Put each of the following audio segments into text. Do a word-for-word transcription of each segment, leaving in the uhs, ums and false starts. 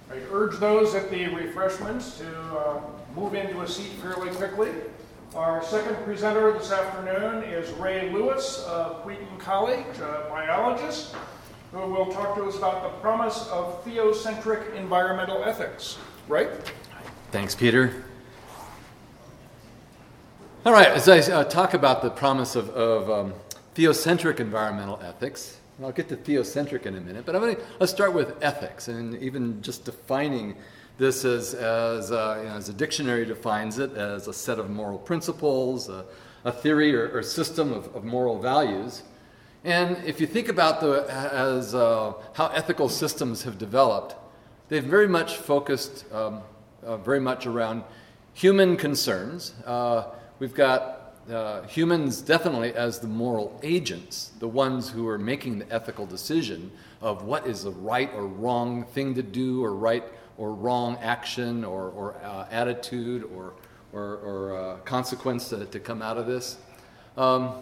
I urge those at the refreshments to uh, move into a seat fairly quickly. Our second presenter this afternoon is Ray Lewis of Wheaton College, a biologist, who will talk to us about the promise of theocentric environmental ethics. Ray? Thanks, Peter. All right, as I uh, talk about the promise of, of um, theocentric environmental ethics, and I'll get to theocentric in a minute, but I'm going to let's start with ethics, and even just defining this as, as, uh, you know, as a dictionary defines it, as a set of moral principles, a, a theory or, or system of, of moral values. And if you think about the as uh, how ethical systems have developed, they've very much focused um, uh, very much around human concerns. Uh, we've got uh, humans definitely as the moral agents, the ones who are making the ethical decision of what is the right or wrong thing to do, or right or wrong action, or, or uh, attitude, or or, or uh, consequence to, to come out of this. Um,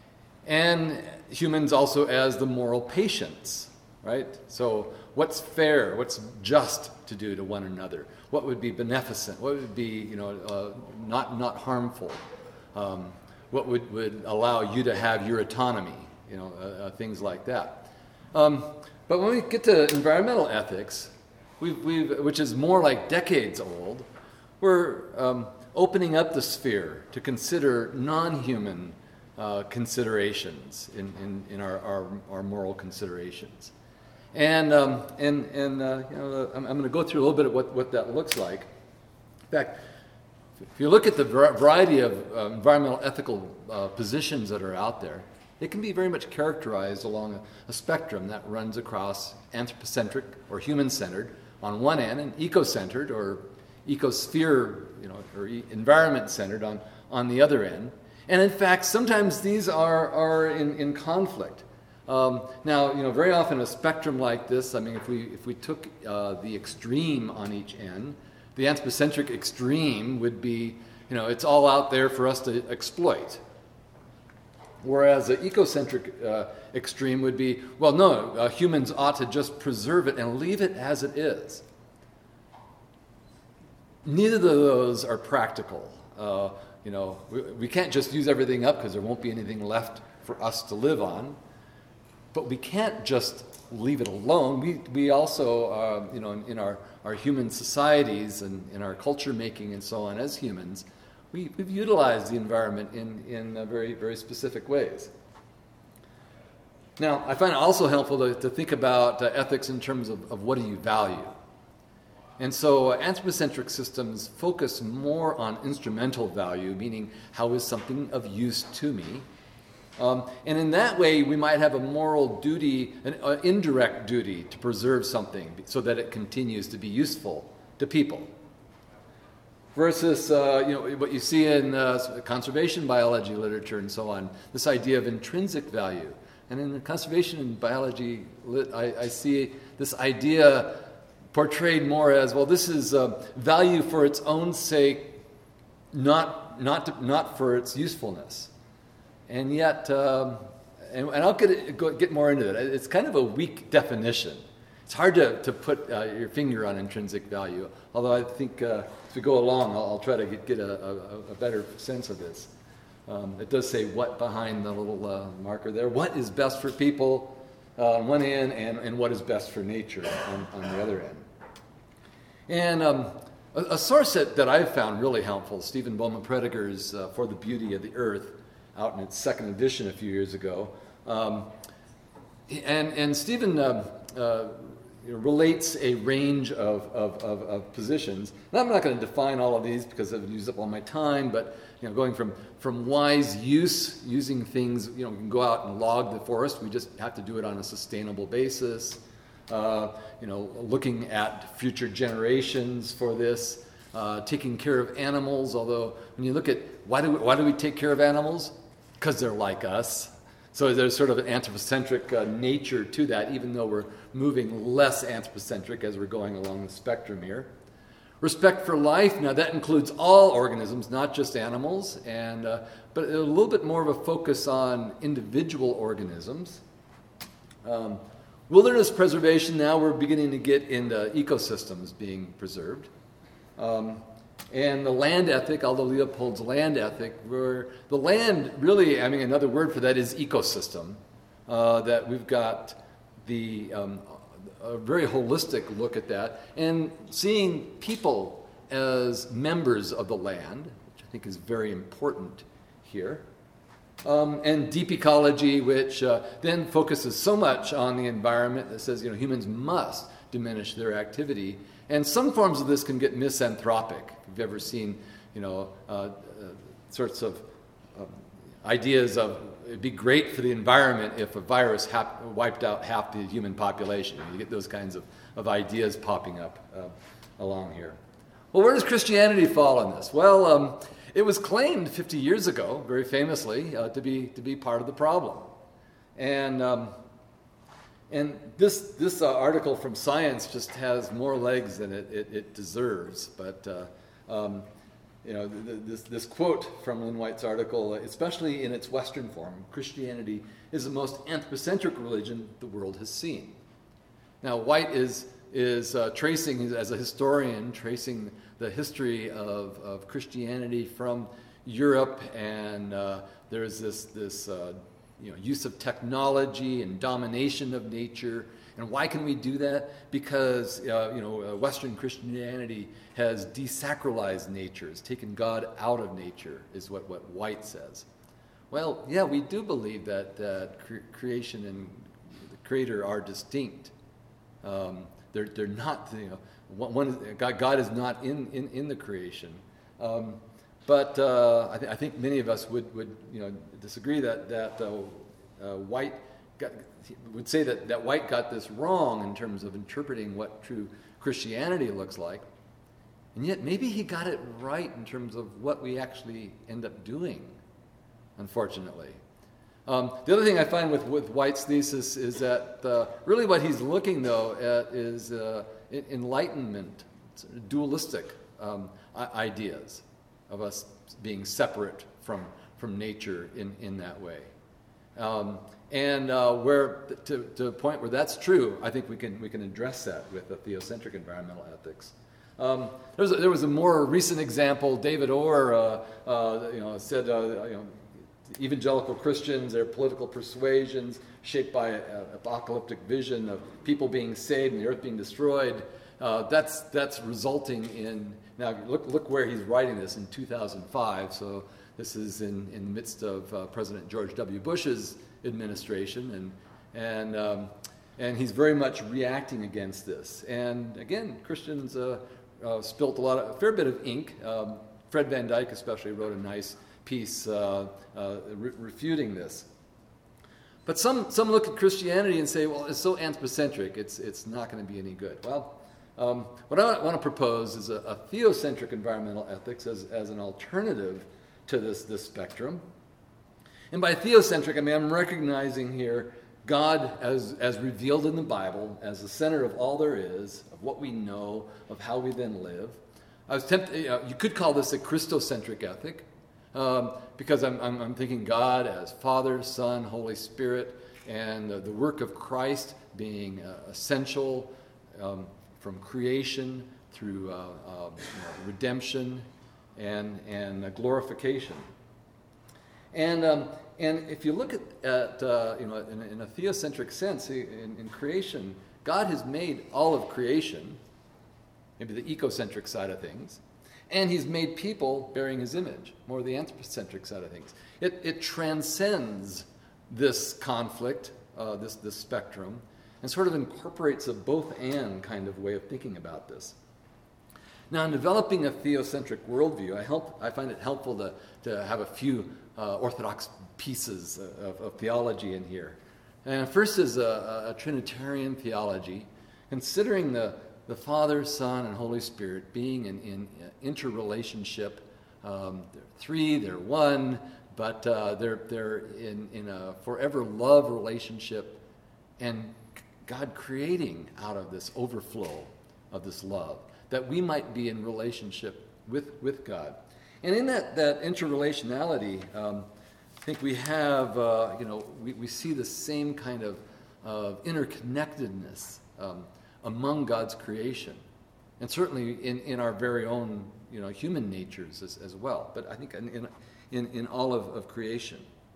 and humans also as the moral patients, right? So what's fair, what's just to do to one another? What would be beneficent? What would be, you know, uh, not not harmful? Um, what would, would allow you to have your autonomy? You know, uh, uh, things like that. Um, but when we get to environmental ethics, we've, we've, which is more like decades old, we're um, opening up the sphere to consider non-human Uh, considerations in, in, in our, our, our moral considerations. And, um, and, and uh, you know, I'm, I'm going to go through a little bit of what, what that looks like. In fact, if you look at the variety of uh, environmental ethical uh, positions that are out there, they can be very much characterized along a, a spectrum that runs across anthropocentric or human-centered on one end, and eco-centered or ecosphere, you know, or e- environment-centered on, on the other end. And in fact, sometimes these are, are in, in conflict. Um, now, you know, very often a spectrum like this, I mean, if we if we took uh, the extreme on each end, the anthropocentric extreme would be, you know, it's all out there for us to exploit. Whereas the ecocentric uh, extreme would be, well, no, uh, humans ought to just preserve it and leave it as it is. Neither of those are practical. Uh, You know, we, we can't just use everything up because there won't be anything left for us to live on. But we can't just leave it alone. We we also, uh, you know, in, in our, our human societies and in our culture making and so on as humans, we, we've utilized the environment in, in uh, very, very specific ways. Now, I find it also helpful to, to think about uh, ethics in terms of, of what do you value. And so uh, anthropocentric systems focus more on instrumental value, meaning how is something of use to me? Um, and in that way, we might have a moral duty, an uh, indirect duty to preserve something so that it continues to be useful to people. Versus, uh, you know, what you see in uh, conservation biology literature and so on, this idea of intrinsic value. And in the conservation biology, I, I see this idea portrayed more as, well, this is uh, value for its own sake, not not to, not for its usefulness. And yet, um, and, and I'll get it, go, get more into it. It's kind of a weak definition. It's hard to, to put uh, your finger on intrinsic value, although I think uh, as we go along, I'll, I'll try to get, get a, a, a better sense of this. Um, it does say what behind the little uh, marker there. What is best for people uh, on one end, and, and what is best for nature on, on the other end. And um, a, a source that, that I've found really helpful, Stephen Bowman Prediger's uh, For the Beauty of the Earth, out in its second edition a few years ago. Um, and, and Stephen uh, uh, relates a range of, of, of, of positions. And I'm not going to define all of these because I've used up all my time, but you know, going from, from wise use, using things, you know, we can go out and log the forest, we just have to do it on a sustainable basis. Uh, you know, looking at future generations for this, uh, taking care of animals, although when you look at why do we, why do we take care of animals? Because they're like us. So there's sort of an anthropocentric uh, nature to that, even though we're moving less anthropocentric as we're going along the spectrum here. Respect for life, now that includes all organisms, not just animals, and uh, but a little bit more of a focus on individual organisms. Um, Wilderness preservation, now we're beginning to get into ecosystems being preserved. Um, and the land ethic, Aldo Leopold's land ethic, where the land really, I mean, another word for that is ecosystem, uh, that we've got the um, a very holistic look at that, and seeing people as members of the land, which I think is very important here. Um, and deep ecology, which uh, then focuses so much on the environment that says, you know, humans must diminish their activity. And some forms of this can get misanthropic. If you've ever seen, you know, uh, uh, sorts of uh, ideas of it'd be great for the environment if a virus hap- wiped out half the human population. You get those kinds of, of ideas popping up uh, along here. Well, where does Christianity fall in this? Well, um, it was claimed fifty years ago, very famously, uh, to be to be part of the problem. And um, and this this uh, article from Science just has more legs than it, it, it deserves. But uh, um, you know, th- th- this this quote from Lynn White's article, especially in its Western form, Christianity is the most anthropocentric religion the world has seen. Now, White is is uh, tracing, as a historian, tracing the history of, of Christianity from Europe, and uh, there's this this uh, you know use of technology and domination of nature. And why can we do that? Because uh, you know uh, Western Christianity has desacralized nature, has taken God out of nature, is what, what White says. Well, yeah, we do believe that that cre- creation and the Creator are distinct. Um, they're they're not, you know, one, one is, God, God is not in, in, in the creation. Um, but uh, I, th- I think many of us would, would you know disagree that that uh, uh, White got, would say that, that White got this wrong in terms of interpreting what true Christianity looks like. And yet maybe he got it right in terms of what we actually end up doing, unfortunately. Um, the other thing I find with, with White's thesis is that uh, really what he's looking, though, at is uh, enlightenment, dualistic um, ideas of us being separate from, from nature in, in that way. Um, and uh, where to, to a point where that's true, I think we can we can address that with a theocentric environmental ethics. Um, there, was a, there was a more recent example. David Orr, uh, uh, you know, said, uh, you know, evangelical Christians, their political persuasions, shaped by an apocalyptic vision of people being saved and the earth being destroyed. Uh, that's that's resulting in now. Look look where he's writing this in two thousand five. So this is in, in the midst of uh, President George W. Bush's administration, and and um, and he's very much reacting against this. And again, Christians uh, uh, spilt a lot of a fair bit of ink. Um, Fred Van Dyke especially wrote a nice piece uh, uh, re- refuting this. But some some look at Christianity and say, well, it's so anthropocentric, it's it's not going to be any good. Well, um, what I want to propose is a, a theocentric environmental ethics as, as an alternative to this, this spectrum. And by theocentric, I mean I'm recognizing here God as, as revealed in the Bible as the center of all there is, of what we know, of how we then live. I was tempted, you know, you could call this a Christocentric ethic, um, because I'm, I'm, I'm thinking God as Father, Son, Holy Spirit, and uh, the work of Christ being uh, essential um, from creation through uh, uh, you know, redemption and and uh, glorification. And um, and if you look at, at uh, you know in, in a theocentric sense, in, in creation, God has made all of creation, maybe the ecocentric side of things, and he's made people bearing his image, more the anthropocentric side of things. It it transcends this conflict, uh, this this spectrum, and sort of incorporates a both-and kind of way of thinking about this. Now, in developing a theocentric worldview, I help I find it helpful to to have a few uh, orthodox pieces of, of theology in here. And first is a, a Trinitarian theology, considering the the Father, Son, and Holy Spirit being in, in interrelationship. Um, they're three, they're one, but uh, they're they're in, in a forever love relationship, and God creating out of this overflow of this love, that we might be in relationship with, with God. And in that, that interrelationality, um, I think we have, uh, you know, we, we see the same kind of of interconnectedness um, among God's creation, and certainly in, in our very own, you know, human natures as, as well. But I think in in, in, in all of, of creation.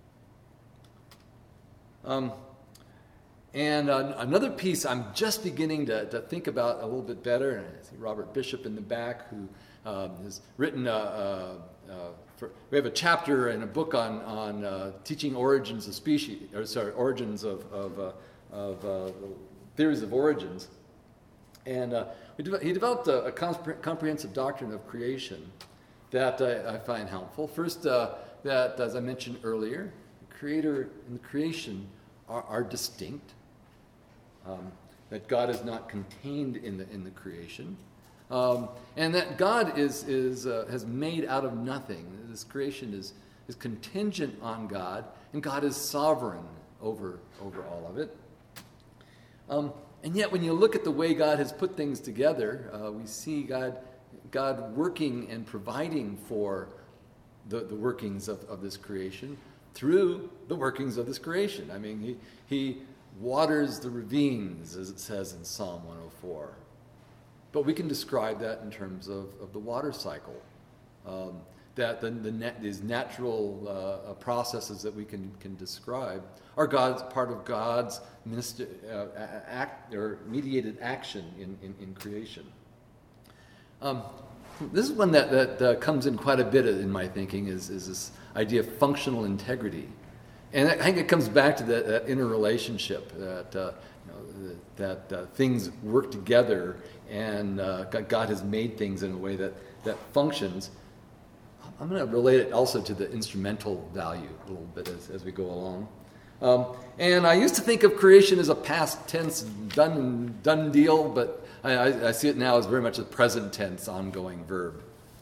Um, and uh, another piece I'm just beginning to, to think about a little bit better, and I see Robert Bishop in the back, who um, has written a, a, a for, we have a chapter in a book on on uh, teaching origins of species, or sorry, origins of of, uh, of uh, theories of origins, and uh, we de- he developed a, a compre- comprehensive doctrine of creation that I, I find helpful. First, uh, that as I mentioned earlier, the Creator and the creation are, are distinct. Um, that God is not contained in the in the creation. Um, and that God is is uh, has made out of nothing. This creation is is contingent on God, and God is sovereign over over all of it. Um, and yet, when you look at the way God has put things together, uh, we see God God working and providing for the, the workings of, of this creation through the workings of this creation. I mean, he he waters the ravines, as it says in Psalm one oh four. But we can describe that in terms of, of the water cycle. Um, that the, the net, these natural uh, processes that we can, can describe are God's part of God's minister, uh, act or mediated action in, in, in creation. Um, this is one that, that uh, comes in quite a bit in my thinking, is, is this idea of functional integrity. And I think it comes back to that, that interrelationship, that uh, you know, that, that uh, things work together, and uh, God has made things in a way that, that functions. I'm going to relate it also to the instrumental value a little bit as, as we go along. Um, and I used to think of creation as a past tense done done deal, but I, I, I see it now as very much a present tense ongoing verb.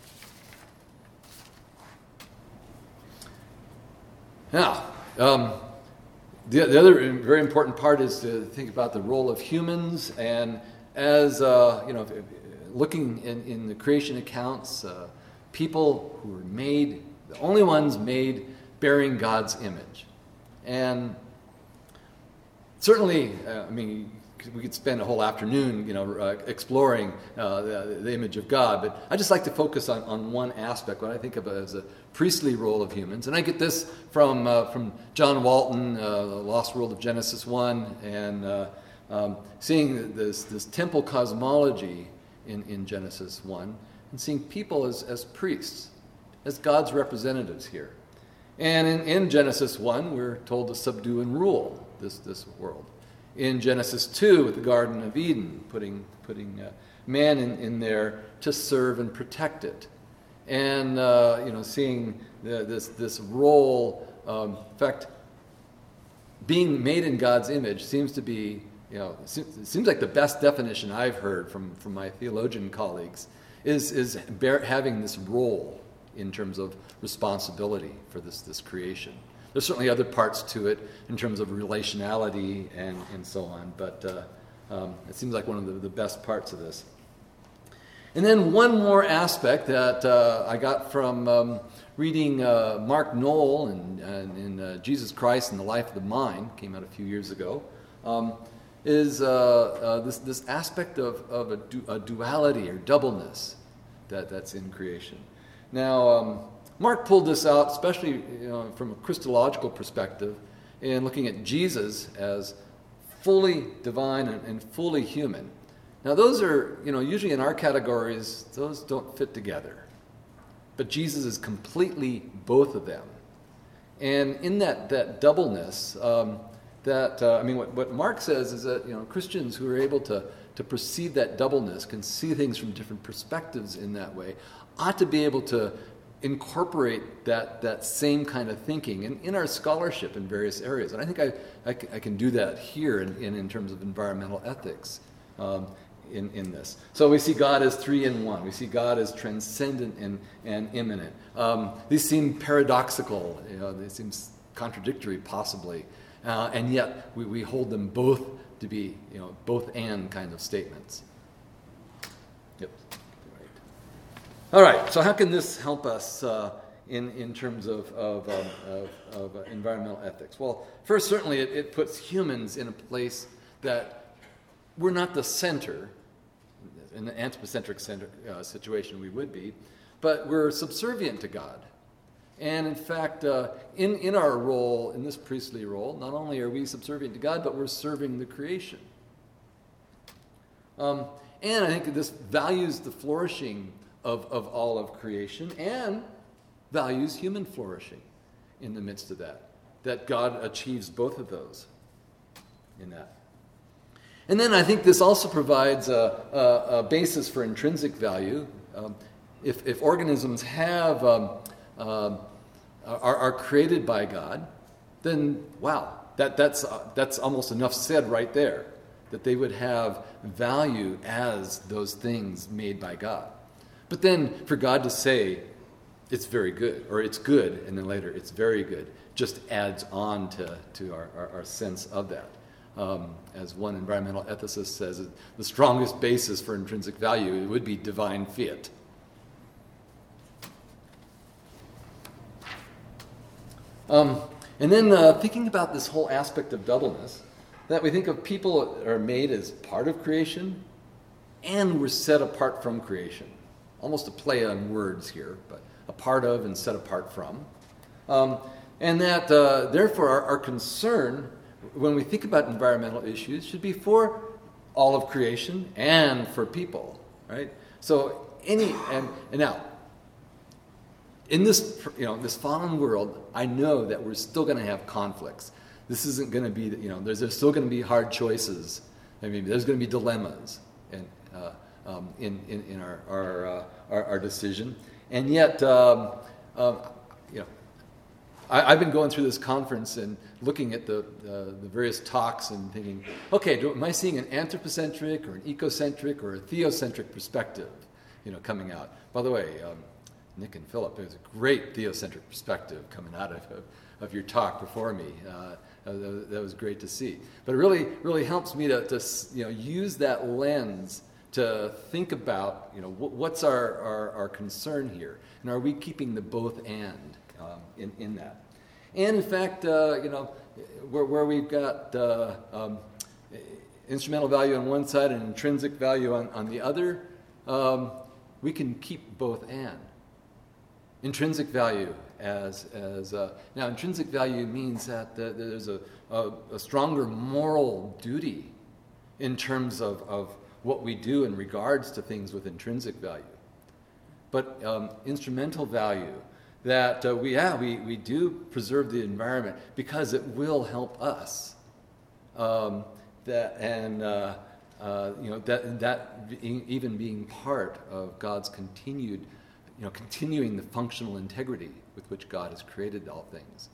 Now, um, the, the other very important part is to think about the role of humans, and as uh, you know, looking in, in the creation accounts, uh, people who were made, the only ones made bearing God's image. And certainly, uh, I mean, we could spend a whole afternoon, you know, uh, exploring uh, the, the image of God, but I just like to focus on, on one aspect, what I think of as a priestly role of humans. And I get this from uh, from John Walton, uh, The Lost World of Genesis one, and uh, um, seeing this this temple cosmology in, in Genesis one, and seeing people as, as priests, as God's representatives here. And in, in Genesis one, we're told to subdue and rule this, this world. In Genesis two, with the Garden of Eden, putting putting uh, man in, in there to serve and protect it. And, uh, you know, seeing the, this this role, um, in fact, being made in God's image seems to be, you know, it seems like the best definition I've heard from, from my theologian colleagues is, is bear, having this role in terms of responsibility for this, this creation. There's certainly other parts to it in terms of relationality and, and so on, but uh, um, it seems like one of the, the best parts of this. And then one more aspect that uh, I got from um, reading uh, Mark Knoll in, in uh, Jesus Christ and the Life of the Mind, came out a few years ago, um, is uh, uh, this, this aspect of, of a, du- a duality or doubleness that, that's in creation. Now, um, Mark pulled this out, especially you know, from a Christological perspective, in looking at Jesus as fully divine and, and fully human. Now, those are, you know, usually in our categories, those don't fit together. But Jesus is completely both of them. And in that, that doubleness, um, that, uh, I mean, what, what Mark says is that, you know, Christians who are able to, to perceive that doubleness, can see things from different perspectives in that way, ought to be able to incorporate that, that same kind of thinking in, in our scholarship in various areas. And I think I, I, can, I can do that here in, in, in terms of environmental ethics um, in, in this. So we see God as three in one. We see God as transcendent and, and immanent. Um, these seem paradoxical. You know, they seem contradictory possibly. Uh, and yet we, we hold them both to be, you know, both and kind of statements. Yep. All right, so how can this help us uh, in, in terms of, of, um, of, of uh, environmental ethics? Well, first, certainly it, it puts humans in a place that we're not the center. In an anthropocentric center, uh, situation we would be, but we're subservient to God. And in fact, uh, in, in our role, in this priestly role, not only are we subservient to God, but we're serving the creation. Um, and I think this values the flourishing of, of all of creation and values human flourishing in the midst of that, that God achieves both of those in that. And then I think this also provides a, a, a basis for intrinsic value. Um, if, if organisms have um, um, are, are created by God, then wow, that, that's uh, that's almost enough said right there, that they would have value as those things made by God. But then for God to say it's very good, or it's good, and then later it's very good, just adds on to, to our, our, our sense of that. Um, as one environmental ethicist says, the strongest basis for intrinsic value would be divine fiat. Um, and then uh, thinking about this whole aspect of doubleness, that we think of people are made as part of creation and we're set apart from creation. Almost a play on words here, but a part of and set apart from. Um, and that, uh, therefore, our, our concern when we think about environmental issues should be for all of creation and for people, right? So any, and, and now, in this, you know, this fallen world, I know that we're still going to have conflicts. This isn't going to be, you know, there's, there's still going to be hard choices. I mean, there's going to be dilemmas in, uh, um, in, in, in our, our, uh, our, our decision. And yet, um, um, you know, I, I've been going through this conference and looking at the, uh, the various talks and thinking, okay, do, am I seeing an anthropocentric or an ecocentric or a theocentric perspective, you know, coming out? By the way, um, Nick and Philip, there's a great theocentric perspective coming out of, of, of your talk before me. Uh, that, that was great to see. But it really, really helps me to, to you know, use that lens to think about, you know, what's our, our, our concern here, and are we keeping the both and um, in, in that? And in fact, uh, you know, where, where we've got uh, um, instrumental value on one side and intrinsic value on, on the other, um, we can keep both and. Intrinsic value as, as uh, now intrinsic value means that the, there's a, a, a stronger moral duty in terms of, of what we do in regards to things with intrinsic value. But um, instrumental value, that uh, we, yeah, we, we do preserve the environment because it will help us. Um, that, and uh, uh, you know, that, that even being part of God's continued, you know, continuing the functional integrity with which God has created all things.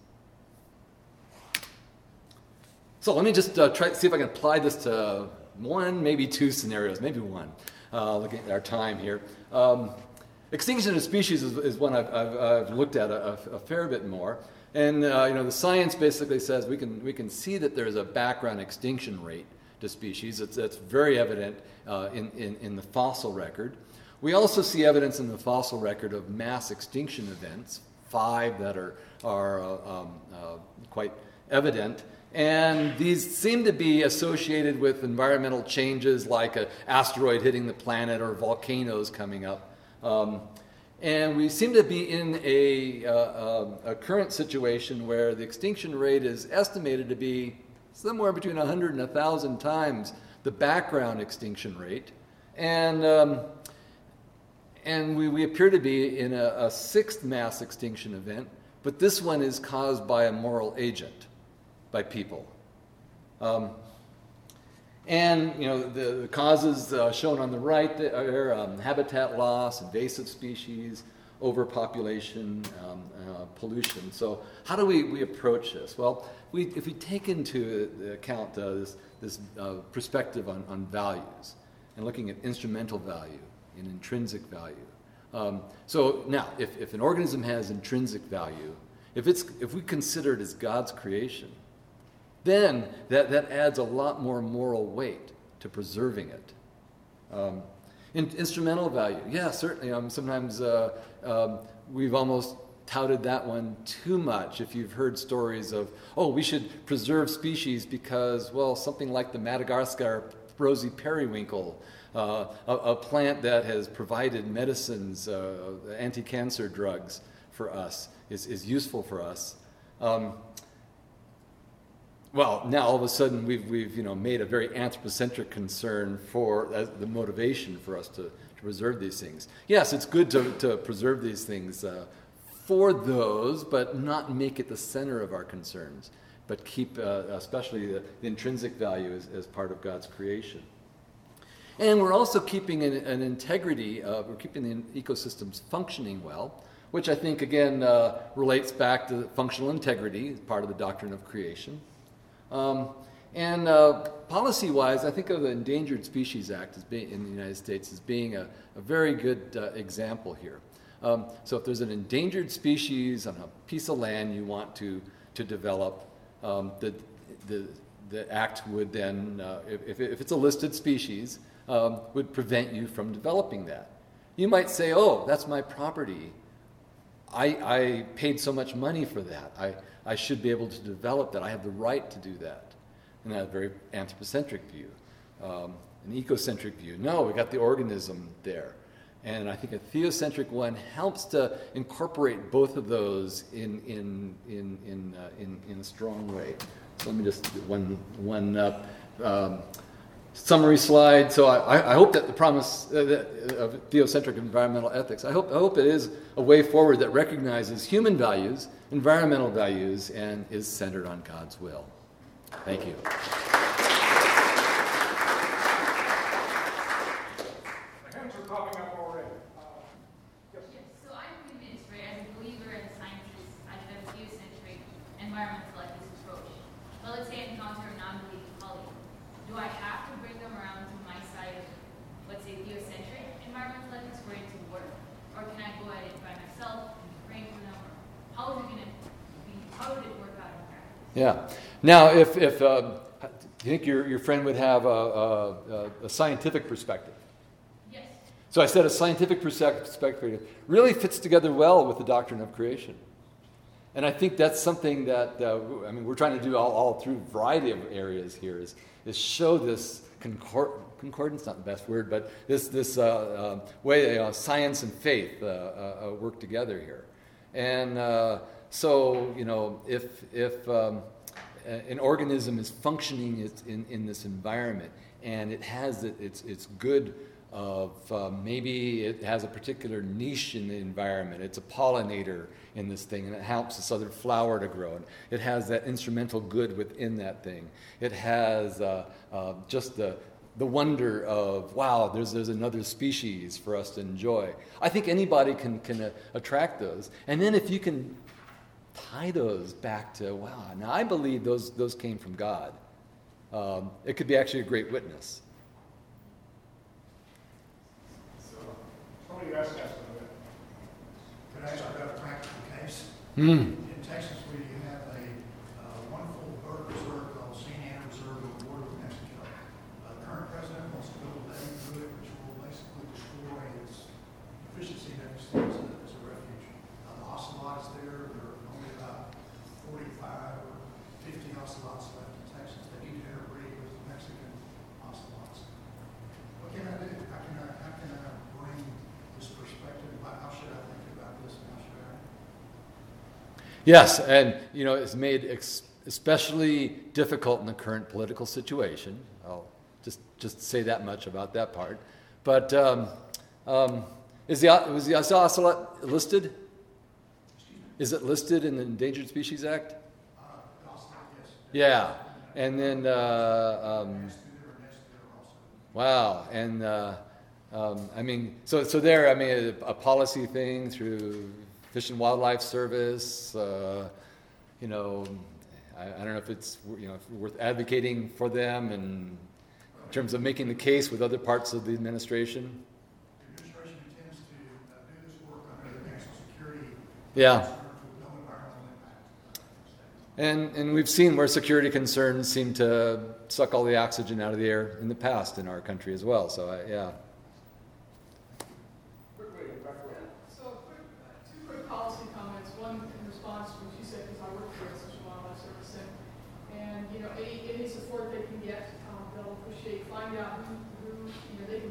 So let me just uh, try see if I can apply this to one, maybe two scenarios, maybe one, uh, looking at our time here. Um, extinction of species is, is one I've, I've, I've looked at a, a fair bit more. And uh, you know, the science basically says we can, we can see that there's a background extinction rate to species. It's, that's very evident uh, in, in, in the fossil record. We also see evidence in the fossil record of mass extinction events, five that are, are uh, um, uh, quite evident. And these seem to be associated with environmental changes like an asteroid hitting the planet or volcanoes coming up. Um, and we seem to be in a, uh, a current situation where the extinction rate is estimated to be somewhere between one hundred and one thousand times the background extinction rate. And, um, and we, we appear to be in a, a sixth mass extinction event, but this one is caused by a moral agent. By people. Um, and, you know, the, the causes uh, shown on the right are um, habitat loss, invasive species, overpopulation, um, uh, pollution. So how do we, we approach this? Well, we, if we take into account uh, this, this uh, perspective on, on values and looking at instrumental value and intrinsic value. Um, so now, if, if an organism has intrinsic value, if, it's, if we consider it as God's creation, then that, that adds a lot more moral weight to preserving it. Um, in, instrumental value, yeah, certainly. Um, sometimes uh, um, we've almost touted that one too much. If you've heard stories of, oh, we should preserve species because, well, something like the Madagascar rosy periwinkle, uh, a, a plant that has provided medicines, uh, anti-cancer drugs for us, is, is useful for us. Um, well, now all of a sudden we've, we've you know, made a very anthropocentric concern for uh, the motivation for us to, to preserve these things. Yes, it's good to, to preserve these things uh, for those, but not make it the center of our concerns, but keep uh, especially the, the intrinsic value as, as part of God's creation. And we're also keeping an, an integrity, uh, we're keeping the ecosystems functioning well, which I think, again, uh, relates back to functional integrity, part of the doctrine of creation. Um, and uh, policy-wise, I think of the Endangered Species Act as being, in the United States as being a, a very good uh, example here. Um, so if there's an endangered species on a piece of land you want to, to develop, um, the, the, the act would then, uh, if, if it's a listed species, um, would prevent you from developing that. You might say, oh, that's my property. I, I paid so much money for that. I, I should be able to develop that. I have the right to do that. And that's a very anthropocentric view. Um, an ecocentric view. No, we got the organism there. And I think a theocentric one helps to incorporate both of those in in in in uh, in, in a strong way. So let me just do one one uh, um, summary slide. So I, I hope that the promise uh, of theocentric environmental ethics, I hope I hope it is a way forward that recognizes human values, environmental values, and is centered on God's will. Thank you. Environmental ethics approach. But let's say I encounter a non-believing colleague. Do I have to bring them around to my side of, let's say, theocentric environmental ethics for it to work? Or can I go at it by myself and bring them? How is it going to be, how would it work out in practice? Yeah. Now, if, if uh, do you think your, your friend would have a, a, a scientific perspective? Yes. So I said a scientific perspective really fits together well with the doctrine of creation. And I think that's something that, uh, I mean, we're trying to do all, all through a variety of areas here, is, is show this concord, concordance, not the best word, but this, this uh, uh, way uh, science and faith uh, uh, work together here. And uh, so, you know, if, if um, an organism is functioning in, in this environment and it has its, its good of uh, maybe it has a particular niche in the environment. It's a pollinator in this thing, and it helps this other flower to grow. And it has that instrumental good within that thing. It has uh, uh, just the the wonder of, wow, there's there's another species for us to enjoy. I think anybody can can uh, attract those. And then if you can tie those back to, wow, now I believe those those came from God. Um, it could be actually a great witness. Somebody asked us. Could I ask about a practical case? Mm. In Texas, we have a uh, wonderful bird reserve called Saint Anna Reserve on the border with Mexico. Uh, the current president wants to build a dam through it, which will basically destroy its efficiency that it stands as a, as a refuge. Uh, the ocelots there, there are only about forty-five or fifty ocelots left in Texas. They need to interbreed with the Mexican ocelots. What can I do? How can I, how can I bring this perspective? How should I think about this and how should I? Yes, and you know it's made ex- especially difficult in the current political situation. I'll just just say that much about that part. But um, um, is the was the ocelot listed? Is it listed in the Endangered Species Act? Uh, ocelot, yes. Yeah, and then uh, um, wow, and uh, um, I mean, so so there, I mean, a, a policy thing through Fish and Wildlife Service. Uh, you know, I, I don't know if it's you know worth advocating for them and in terms of making the case with other parts of the administration. The administration intends to uh, do this work under the national security. Yeah. With no environmental impact. And and we've seen where security concerns seem to suck all the oxygen out of the air in the past in our country as well. So I, yeah. Quickly, Doctor Wayne. So quick, uh, two quick policy comments. One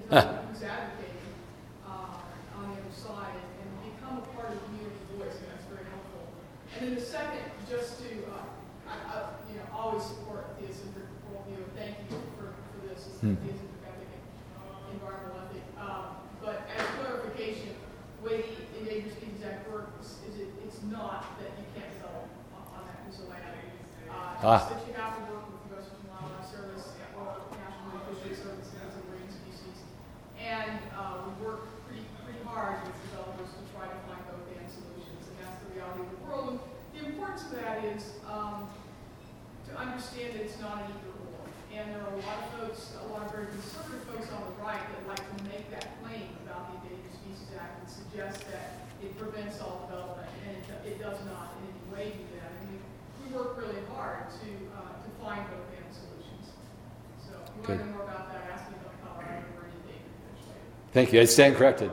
person who's advocating uh, on the other side and, and become a part of the community voice, and that's very helpful. And then the second, just to, uh, I, I, you know, always support theocentric worldview, and thank you for, for this, it's Hmm. the theocentric ethic and environmental ethic. Um, but as clarification, the way the Endangered Species Act works is it, it's not that you can't develop on, on that piece of land. Uh, Ah. it's that you have to work with the U S Fish and Wildlife Service, or National Marine Fisheries Service, and the marine species. And uh, we work pretty pretty hard with developers to try to find both end solutions, and that's the reality of the world. And the importance of that is um, to understand that it's not an either or. And there are a lot of folks, a lot of very conservative folks on the right that like to make that claim about the Endangered Species Act and suggest that it prevents all development, and it, it does not in any way do that. And we, we work really hard to uh, to find both end solutions. So if you want to know more about that, ask me about Colorado or anything. Thank you. I stand corrected.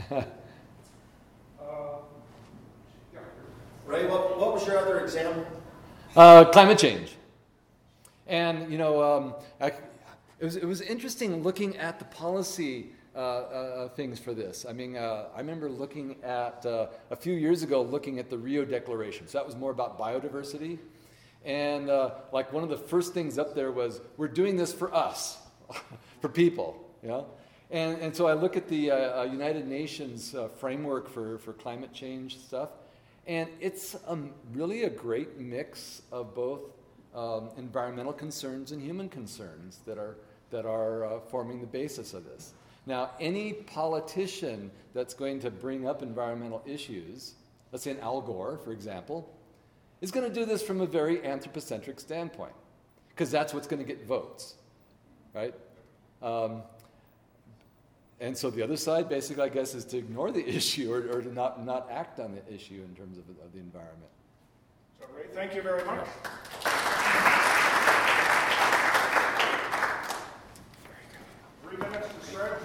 Ray, what, what was your other example? Uh, climate change. And, you know, um, I, it, was, it was interesting looking at the policy uh, uh, things for this. I mean, uh, I remember looking at, uh, a few years ago, looking at the Rio Declaration. So that was more about biodiversity. And, uh, like, one of the first things up there was, we're doing this for us, for people, you know? And, and so I look at the uh, uh, United Nations uh, framework for, for climate change stuff, and it's um, really a great mix of both um, environmental concerns and human concerns that are, that are uh, forming the basis of this. Now, any politician that's going to bring up environmental issues, let's say an Al Gore, for example, is going to do this from a very anthropocentric standpoint, because that's what's going to get votes, right? Um, And so the other side, basically, I guess, is to ignore the issue or, or to not, not act on the issue in terms of, of the environment. So, Ray, thank you very much.